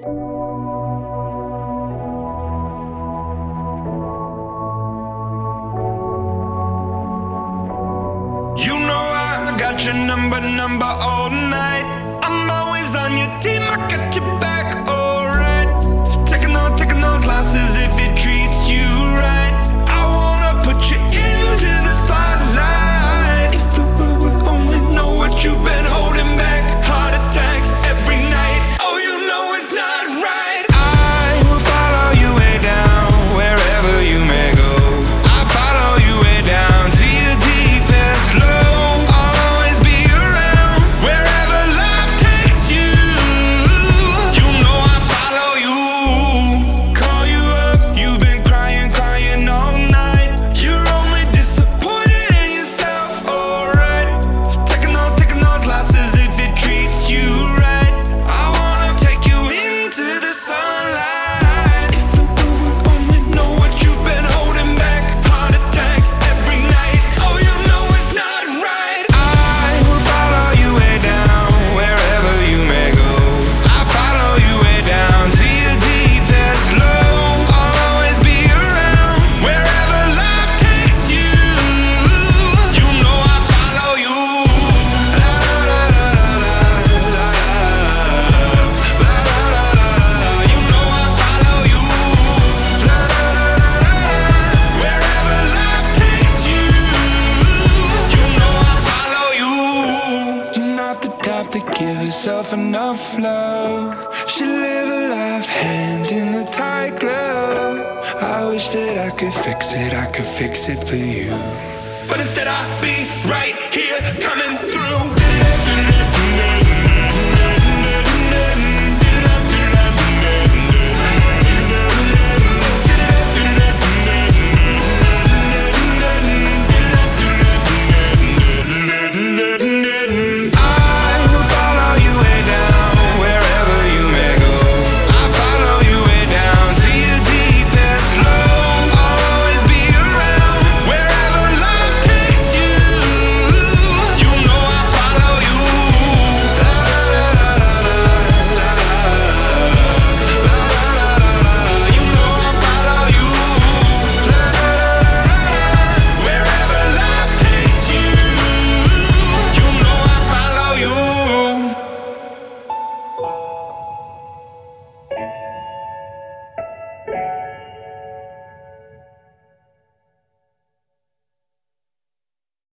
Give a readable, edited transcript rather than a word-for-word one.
You know I got your number all night. I'm always on your team, I got your back, alright. Taking those losses if it treats you right. I wanna put you into the spotlight. If the world would only know what you've been holding back. Heart attacks every night. Oh, you know it's not right. I will follow you way down, wherever you may go. I follow you way down to your deepest low. I'll always be around, wherever life takes you. You know I follow you. Call you up, you've been crying all night. You're only disappointed in yourself, alright. Taking those losses if it treats you right. I wanna take you into the sunlight. If the world would only know what you've been holding back. Heart attacks every night. Oh, you know it's not right. I will follow you way down, wherever you may go. I follow you way down to your deepest low. I'll always be around, wherever life takes you. You know I follow you. La la la la la la la. You know I follow you. La la la la. Wherever life takes you. You know I follow you. You're not the type to give yourself enough love. Should live a life hand in a tight glove. I wish that I could fix it for you. But instead I'll be right here, coming